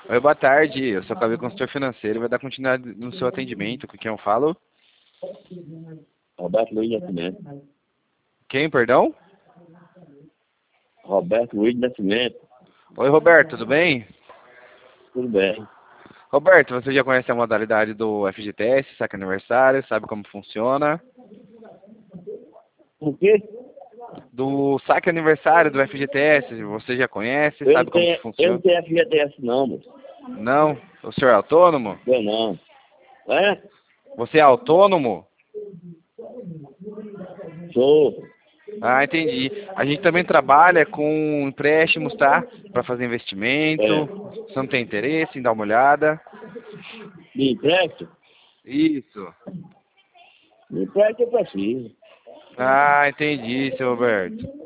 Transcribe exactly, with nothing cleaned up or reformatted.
Oi, boa tarde. Eu sou o Cauê, consultor financeiro. Vai dar continuidade no seu atendimento. Com quem eu falo? Roberto Luiz Nascimento. Quem, perdão? Roberto Luiz Nascimento. Oi, Roberto, tudo bem? Tudo bem. Roberto, você já conhece a modalidade do F G T S, saque aniversário, sabe como funciona? Por quê? Do saque aniversário do F G T S, você já conhece, Eu não sabe como que tenho, eu funciona? não tenho F G T S não, moço. Não? O senhor é autônomo? Eu não. É? Você é autônomo? Sou. Ah, entendi. A gente também trabalha com empréstimos, tá? Para fazer investimento. É. Você não tem interesse em dar uma olhada? Me empresta? Isso. Me empresta eu preciso. Ah, entendi, seu Roberto.